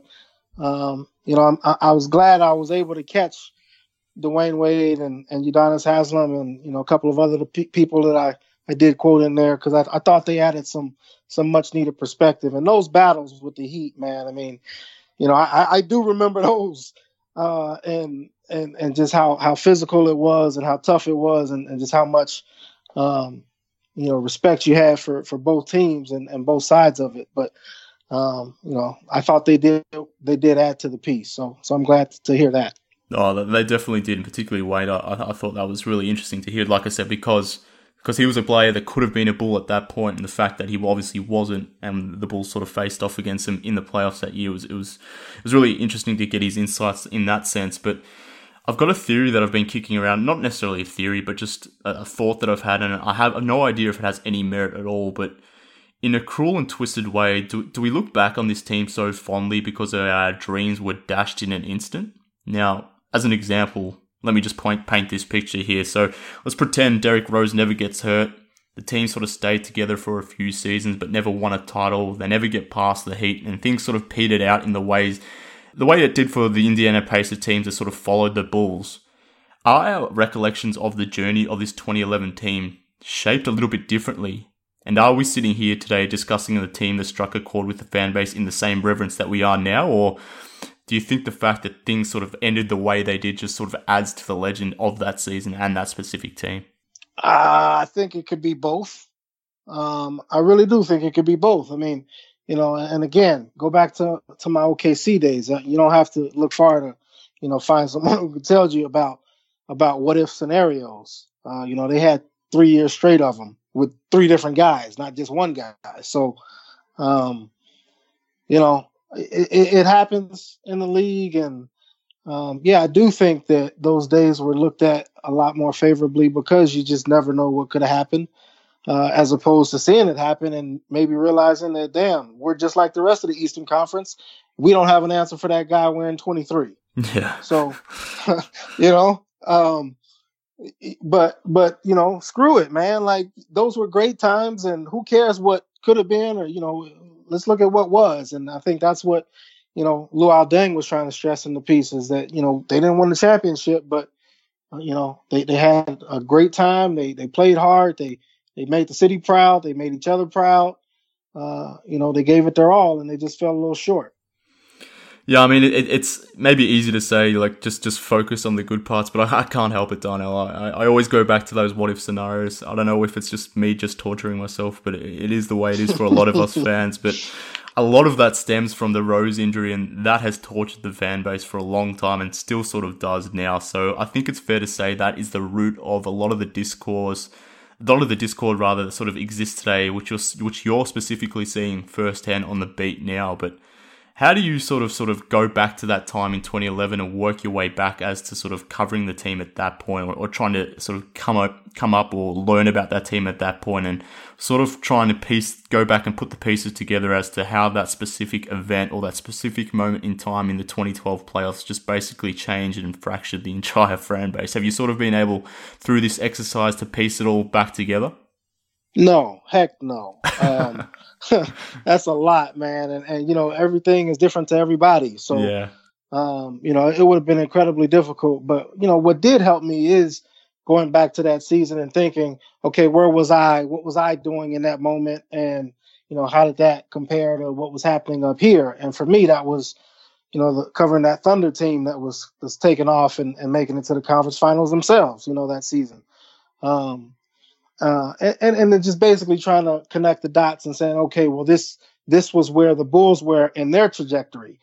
um, you know, I, I was glad I was able to catch Dwayne Wade and, and Udonis Haslem and, you know, a couple of other pe- people that I, I did quote in there because I, I thought they added some some much needed perspective. And those battles with the Heat, man, I mean, you know, I, I do remember those uh, and and and just how, how physical it was and how tough it was and, and just how much, um, you know, respect you had for, for both teams and, and both sides of it. But, um, you know, I thought they did they did add to the piece. So so I'm glad to hear that. Oh, they definitely did, and particularly Wade. I, I thought that was really interesting to hear, like I said, because because he was a player that could have been a Bull at that point, and the fact that he obviously wasn't, and the Bulls sort of faced off against him in the playoffs that year, was it was it was really interesting to get his insights in that sense. But I've got a theory that I've been kicking around, not necessarily a theory, but just a, a thought that I've had, and I have no idea if it has any merit at all, but in a cruel and twisted way, do, do we look back on this team so fondly because our dreams were dashed in an instant? Now, as an example, let me just point, paint this picture here. So let's pretend Derrick Rose never gets hurt. The team sort of stayed together for a few seasons, but never won a title. They never get past the Heat, and things sort of petered out in the ways, the way it did for the Indiana Pacers teams that sort of followed the Bulls. Are our recollections of the journey of this twenty eleven team shaped a little bit differently? And are we sitting here today discussing the team that struck a chord with the fan base in the same reverence that we are now, or do you think the fact that things sort of ended the way they did just sort of adds to the legend of that season and that specific team? Uh, I think it could be both. Um, I really do think it could be both. I mean, you know, and again, go back to, to my O K C days. You don't have to look far to, you know, find someone who can tell you about about what if scenarios. Uh, you know, they had three years straight of them with three different guys, not just one guy. So, um, you know, It, it, it happens in the league, and um, yeah, I do think that those days were looked at a lot more favorably because you just never know what could have happened, uh, as opposed to seeing it happen and maybe realizing that, damn, we're just like the rest of the Eastern Conference. We don't have an answer for that guy wearing twenty-three. Yeah. So, you know, um, but but you know, screw it, man. Like, those were great times, and who cares what could have been, or you know. Let's look at what was. And I think that's what, you know, Luol Deng was trying to stress in the piece is that, you know, they didn't win the championship, but, uh, you know, they, they had a great time. They they played hard. They they made the city proud. They made each other proud. Uh, you know, they gave it their all, and they just fell a little short. Yeah, I mean, it, it's maybe easy to say, like, just, just focus on the good parts, but I, I can't help it, Darnell. I, I always go back to those what-if scenarios. I don't know if it's just me just torturing myself, but it, it is the way it is for a lot of us fans. But a lot of that stems from the Rose injury, and that has tortured the fan base for a long time and still sort of does now. So I think it's fair to say that is the root of a lot of the discourse, a lot of the discord, rather, that sort of exists today, which you're, which you're specifically seeing firsthand on the beat now. But How do you sort of sort of go back to that time in twenty eleven and work your way back as to sort of covering the team at that point, or, or trying to sort of come up, come up or learn about that team at that point, and sort of trying to piece, go back and put the pieces together as to how that specific event or that specific moment in time in the twenty twelve playoffs just basically changed and fractured the entire fan base? Have you sort of been able, through this exercise, to piece it all back together? No, heck no. Um, that's a lot, man. And, and, you know, everything is different to everybody. So, yeah. um, you know, it would have been incredibly difficult. But, you know, what did help me is going back to that season and thinking, okay, where was I? What was I doing in that moment? And, you know, how did that compare to what was happening up here? And for me, that was, you know, the, covering that Thunder team that was, was taking off and, and making it to the conference finals themselves, you know, that season. Um, Uh, and, and then just basically trying to connect the dots and saying, okay, well, this this was where the Bulls were in their trajectory.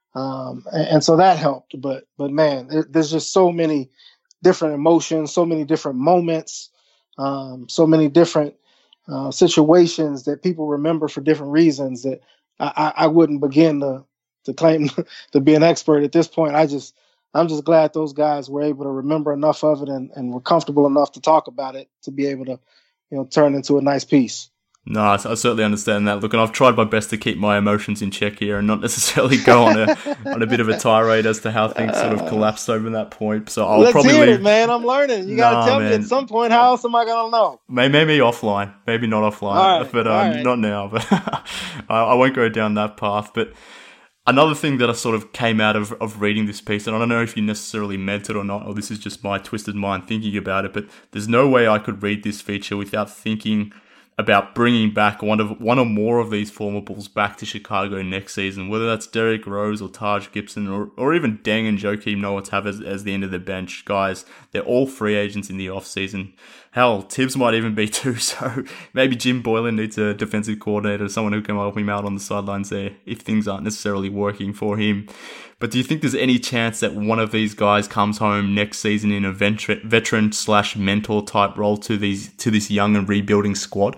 Um, and, and so that helped. But, but man, there, there's just so many different emotions, so many different moments, um, so many different uh, situations that people remember for different reasons that I, I, I wouldn't begin to, to claim to be an expert at this point. I just I'm just glad those guys were able to remember enough of it and, and were comfortable enough to talk about it to be able to, you know, turn into a nice piece. No, I, I certainly understand that. Look, and I've tried my best to keep my emotions in check here and not necessarily go on a on a bit of a tirade as to how things sort of collapsed over that point. So I'll Let's probably hear leave. it, man. I'm learning. You gotta Nah, tell man. me at some point. How else am I gonna know? Maybe, maybe offline, maybe not offline, All right, but um, all right. not now. But I, I won't go down that path. But another thing that I sort of came out of, of reading this piece, and I don't know if you necessarily meant it or not, or this is just my twisted mind thinking about it, but there's no way I could read this feature without thinking about bringing back one of one or more of these former Bulls back to Chicago next season, whether that's Derrick Rose or Taj Gibson or, or even Deng and Joakim Noah Tav as, as the end of the bench. Guys, they're all free agents in the offseason. Hell, Tibbs might even be too, so maybe Jim Boylan needs a defensive coordinator, someone who can help him out on the sidelines there if things aren't necessarily working for him. But do you think there's any chance that one of these guys comes home next season in a veteran slash mentor type role to these to this young and rebuilding squad?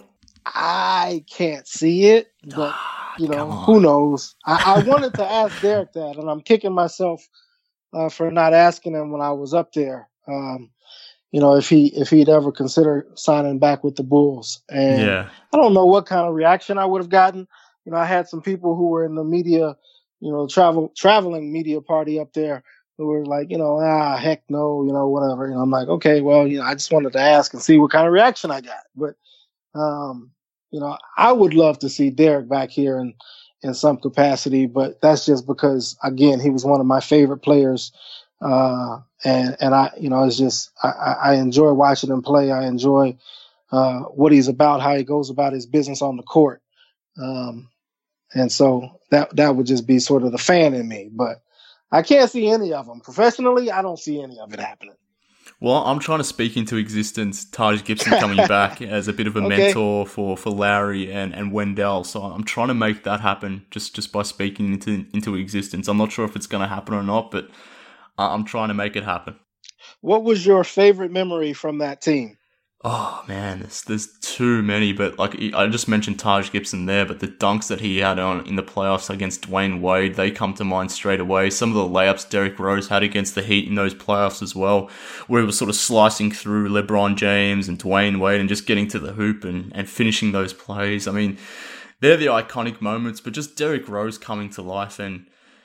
I can't see it, but you know, who knows? I, I wanted to ask Derek that, and I'm kicking myself uh, for not asking him when I was up there. Um, you know, if he if he'd ever consider signing back with the Bulls, and yeah. I don't know what kind of reaction I would have gotten. You know, I had some people who were in the media, you know, travel traveling media party up there who were like, you know, ah, heck no, you know, whatever. You know, I'm like, okay, well, you know, I just wanted to ask and see what kind of reaction I got, but. Um, You know, I would love to see Derek back here in, in some capacity, but that's just because, again, he was one of my favorite players. Uh, and, and I, you know, it's just, I, I enjoy watching him play. I enjoy, uh, what he's about, how he goes about his business on the court. Um, and so that, that would just be sort of the fan in me, but I can't see any of them. Professionally, I don't see any of it happening. Well, I'm trying to speak into existence Taj Gibson coming back as a bit of a Okay. mentor for, for Lowry and, and Wendell. So I'm trying to make that happen just, just by speaking into into existence. I'm not sure if it's going to happen or not, but I'm trying to make it happen. What was your favorite memory from that team? Oh, man, there's, there's too many. But like I just mentioned Taj Gibson there, but the dunks that he had on in the playoffs against Dwayne Wade, they come to mind straight away. Some of the layups Derrick Rose had against the Heat in those playoffs as well, where he was sort of slicing through LeBron James and Dwayne Wade and just getting to the hoop and, and finishing those plays. I mean, they're the iconic moments, but just Derrick Rose coming to life and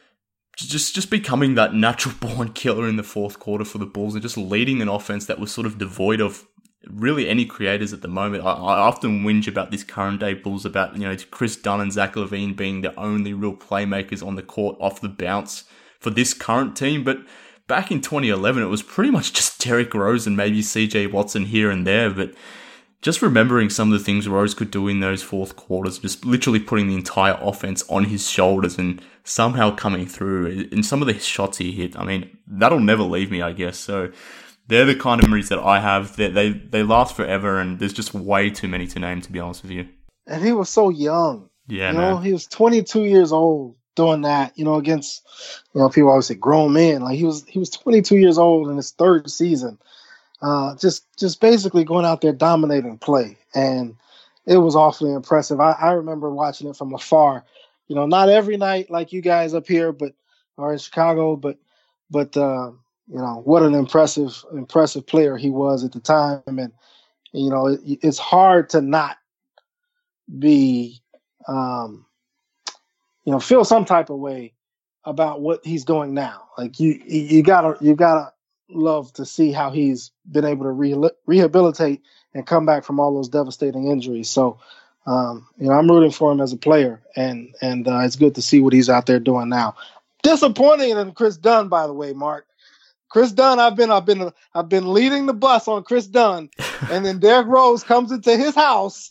just just becoming that natural born killer in the fourth quarter for the Bulls and just leading an offense that was sort of devoid of really any creators at the moment. I, I often whinge about this current day Bulls about, you know, Chris Dunn and Zach LaVine being the only real playmakers on the court off the bounce for this current team. But back in twenty eleven, it was pretty much just Derrick Rose and maybe C J Watson here and there. But just remembering some of the things Rose could do in those fourth quarters, just literally putting the entire offense on his shoulders and somehow coming through in some of the shots he hit. I mean, that'll never leave me, I guess. So they're the kind of memories that I have. They, they they last forever, and there's just way too many to name, to be honest with you. And he was so young. Yeah, you man. know, he was twenty-two years old doing that, you know, against, you know, people always say grown men. Like he was he was twenty-two years old in his third season. Uh, just just basically going out there dominating play. And it was awfully impressive. I, I remember watching it from afar, You know, not every night like you guys up here, but or in Chicago, but but uh, you know what an impressive impressive player he was at the time, and, and you know it, it's hard to not be um, you know feel some type of way about what he's doing now. Like you you gotta you gotta love to see how he's been able to re- rehabilitate and come back from all those devastating injuries. So. Um, you know, I'm rooting for him as a player, and and uh, it's good to see what he's out there doing now. Disappointing in Chris Dunn, by the way, Mark. Chris Dunn, I've been I've been I've been leading the bus on Chris Dunn, and then Derrick Rose comes into his house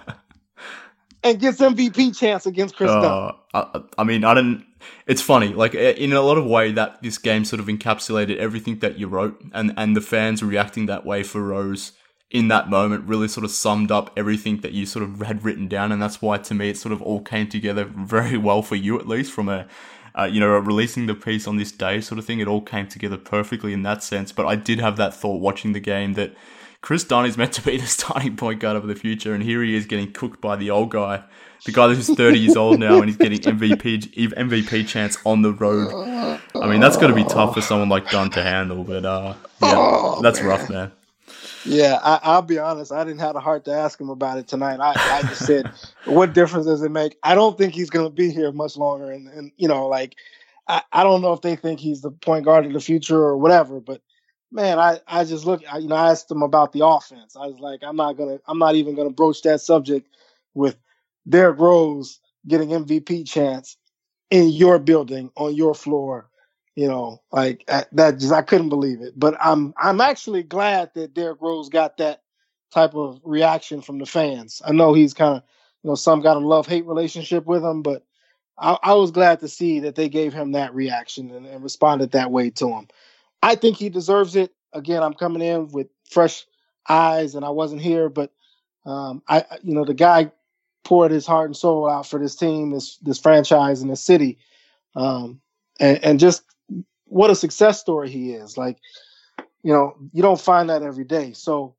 and gets M V P chance against Chris uh, Dunn. I, I mean, I didn't. It's funny, like in a lot of way that this game sort of encapsulated everything that you wrote, and and the fans reacting that way for Rose in that moment really sort of summed up everything that you sort of had written down, and that's why to me it sort of all came together very well for you, at least from a uh, you know releasing the piece on this day sort of thing. It all came together perfectly in that sense. But I did have that thought watching the game that Chris Dunn is meant to be the starting point guard of the future, and here he is getting cooked by the old guy, the guy who's thirty years old now, and he's getting M V P M V P chance on the road. I mean, that's got to be tough for someone like Dunn to handle, but uh yeah, that's rough, man. Yeah, I, I'll be honest. I didn't have the heart to ask him about it tonight. I, I just said, what difference does it make? I don't think he's going to be here much longer. And, and you know, like, I, I don't know if they think he's the point guard of the future or whatever. But, man, I, I just look, I, you know, I asked him about the offense. I was like, I'm not going to, I'm not even going to broach that subject with Derrick Rose getting M V P chance in your building, on your floor. You know, like that just I couldn't believe it. But I'm I'm actually glad that Derrick Rose got that type of reaction from the fans. I know he's kind of, you know, some got a love-hate relationship with him, but I, I was glad to see that they gave him that reaction and, and responded that way to him. I think he deserves it. Again, I'm coming in with fresh eyes, and I wasn't here, but um, I, you know, the guy poured his heart and soul out for this team, this this franchise, and this city, um, and, and just. What a success story he is. Like, you know, you don't find that every day. So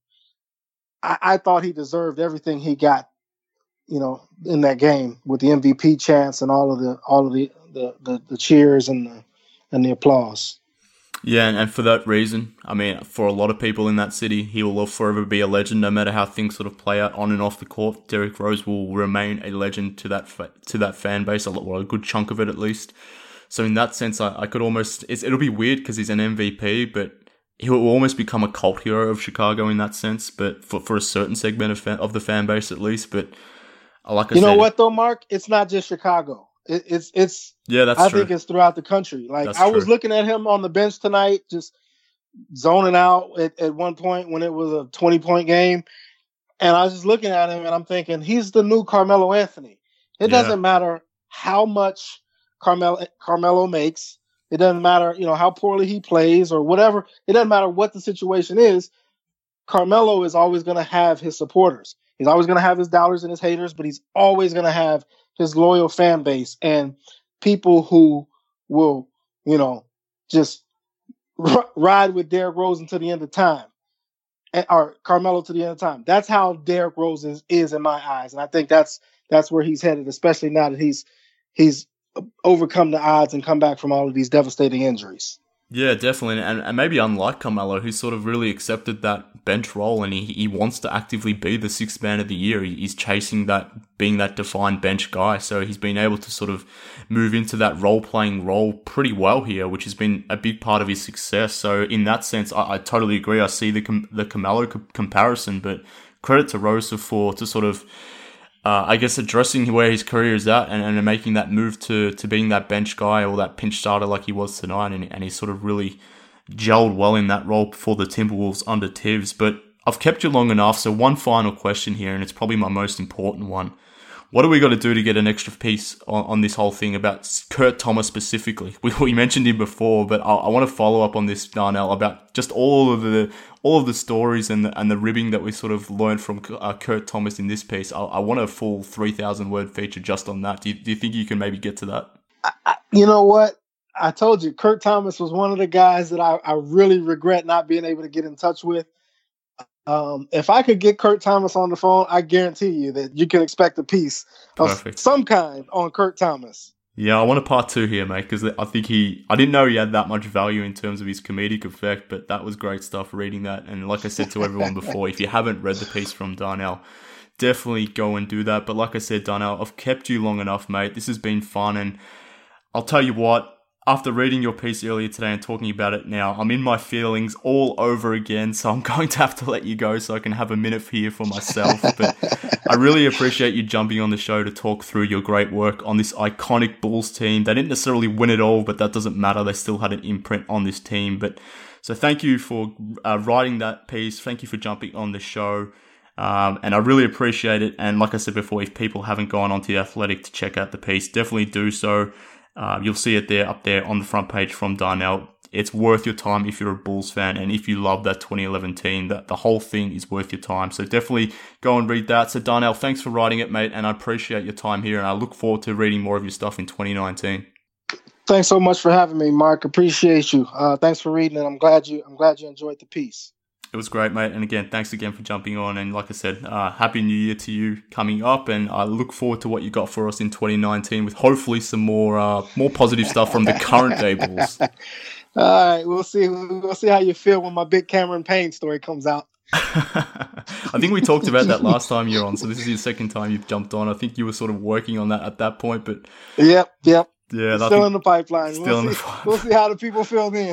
I, I thought he deserved everything he got, you know, in that game with the M V P chance and all of the all of the the, the, the cheers and the and the applause. Yeah, and, and for that reason, I mean, for a lot of people in that city, he will forever be a legend, no matter how things sort of play out on and off the court. Derrick Rose will remain a legend to that fa- to that fan base, a, lot, well, a good chunk of it at least. So in that sense, I, I could almost... It's, it'll be weird because he's an M V P, but he will almost become a cult hero of Chicago in that sense, but for, for a certain segment of, fan, of the fan base at least. But like I you said... know what, though, Mark? It's not just Chicago. It, it's... it's. Yeah, that's I true. think it's throughout the country. Like, that's I was true. looking at him on the bench tonight, just zoning out at, at one point when it was a twenty-point game, and I was just looking at him, and I'm thinking, he's the new Carmelo Anthony. It Yeah. doesn't matter how much... Carmelo, Carmelo makes. It doesn't matter, you know, how poorly he plays or whatever. It doesn't matter what the situation is. Carmelo is always going to have his supporters. He's always going to have his doubters and his haters, but he's always going to have his loyal fan base and people who will, you know, just r- ride with Derrick Rose until the end of time, and, or Carmelo to the end of time. That's how Derrick Rose is, is in my eyes, and I think that's that's where he's headed, especially now that he's he's overcome the odds and come back from all of these devastating injuries. Yeah, definitely. And, and maybe unlike Carmelo, who sort of really accepted that bench role and he, he wants to actively be the sixth man of the year. He, he's chasing that, being that defined bench guy. So he's been able to sort of move into that role-playing role pretty well here, which has been a big part of his success. So in that sense, I, I totally agree. I see the the Carmelo co- comparison, but credit to Rosa for to sort of Uh, I guess addressing where his career is at and, and making that move to, to being that bench guy or that pinch starter like he was tonight. And, and he sort of really gelled well in that role for the Timberwolves under Tibbs. But I've kept you long enough, so one final question here, and it's probably my most important one. What do we got to do to get an extra piece on, on this whole thing about Kurt Thomas specifically? We, we mentioned him before, but I, I want to follow up on this, Darnell, about just all of the all of the stories and the, and the ribbing that we sort of learned from uh, Kurt Thomas in this piece. I, I want a full three thousand word feature just on that. Do you, do you think you can maybe get to that? I, I, you know what? I told you, Kurt Thomas was one of the guys that I, I really regret not being able to get in touch with. Um, if I could get Kurt Thomas on the phone, I guarantee you that you can expect a piece of Perfect. some kind on Kurt Thomas. Yeah, I want a part two here, mate, because I think he... I didn't know he had that much value in terms of his comedic effect, but that was great stuff reading that. And like I said to everyone before, if you haven't read the piece from Darnell, definitely go and do that. But like I said, Darnell, I've kept you long enough, mate. This has been fun, and I'll tell you what, after reading your piece earlier today and talking about it now, I'm in my feelings all over again, so I'm going to have to let you go so I can have a minute here for myself. But I really appreciate you jumping on the show to talk through your great work on this iconic Bulls team. They didn't necessarily win it all, but that doesn't matter. They still had an imprint on this team. But so thank you for uh, writing that piece. Thank you for jumping on the show. Um, and I really appreciate it. And like I said before, if people haven't gone onto The Athletic to check out the piece, definitely do so. Uh, you'll see it there up there on the front page from Darnell. It's worth your time if you're a Bulls fan, and if you love that twenty eleven team, that the whole thing is worth your time. So definitely go and read that. So Darnell, thanks for writing it, mate, and I appreciate your time here, and I look forward to reading more of your stuff in twenty nineteen. Thanks so much for having me, Mark. Appreciate you. Uh, thanks for reading, and I'm glad you. I'm glad you enjoyed the piece. It was great, mate. And again, thanks again for jumping on. And like I said, uh, Happy New Year to you coming up. And I look forward to what you got for us in twenty nineteen with hopefully some more uh, more positive stuff from the current day Bulls. All right. We'll see. We'll see how you feel when my big Cameron Payne story comes out. I think we talked about that last time you were on. So this is your second time you've jumped on. I think you were sort of working on that at that point. But Yep, yep. Yeah, still in the pipeline. Still we'll in see, the pipeline. We'll see how the people feel then.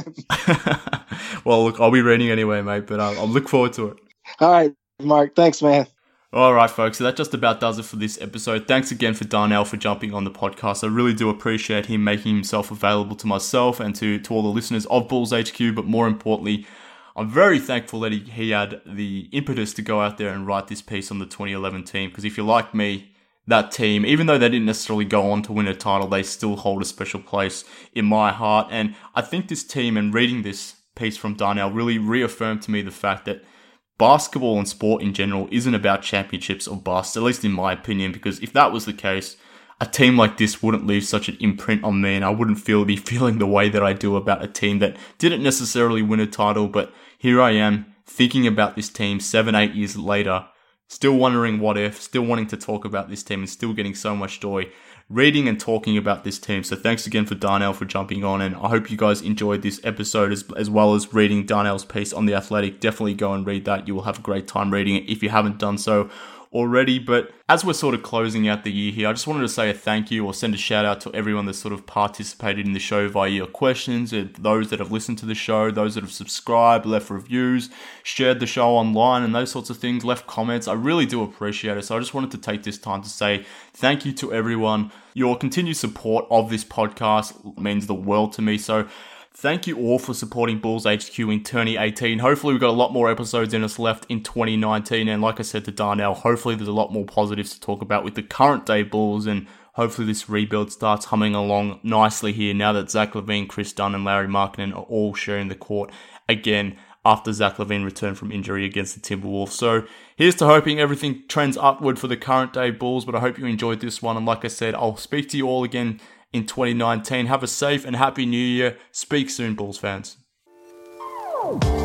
Well, look, I'll be reading anyway, mate, but I'll, I'll look forward to it. All right, Mark. Thanks, man. All right, folks. So that just about does it for this episode. Thanks again for Darnell for jumping on the podcast. I really do appreciate him making himself available to myself and to, to all the listeners of Bulls H Q. But more importantly, I'm very thankful that he, he had the impetus to go out there and write this piece on the twenty eleven team. Because if you're like me, that team, even though they didn't necessarily go on to win a title, they still hold a special place in my heart. And I think this team, and reading this piece from Darnell, really reaffirmed to me the fact that basketball and sport in general isn't about championships or bust, at least in my opinion, because if that was the case, a team like this wouldn't leave such an imprint on me, and I wouldn't feel be feeling the way that I do about a team that didn't necessarily win a title. But here I am thinking about this team seven, eight years later, still wondering what if, still wanting to talk about this team, and still getting so much joy reading and talking about this team. So thanks again for Darnell for jumping on, and I hope you guys enjoyed this episode as, as well as reading Darnell's piece on The Athletic. Definitely go and read that. You will have a great time reading it if you haven't done so already. But as we're sort of closing out the year here, I just wanted to say a thank you or send a shout out to everyone that sort of participated in the show via your questions, and those that have listened to the show, those that have subscribed, left reviews, shared the show online, and those sorts of things, left comments. I really do appreciate it. So I just wanted to take this time to say thank you to everyone. Your continued support of this podcast means the world to me. So thank you all for supporting Bulls H Q in twenty eighteen. Hopefully we've got a lot more episodes in us left in twenty nineteen. And like I said to Darnell, hopefully there's a lot more positives to talk about with the current day Bulls. And hopefully this rebuild starts humming along nicely here now that Zach LaVine, Chris Dunn and Larry Markkinen are all sharing the court again after Zach LaVine returned from injury against the Timberwolves. So here's to hoping everything trends upward for the current day Bulls. But I hope you enjoyed this one. And like I said, I'll speak to you all again in twenty nineteen. Have a safe and happy new year. Speak soon, Bulls fans.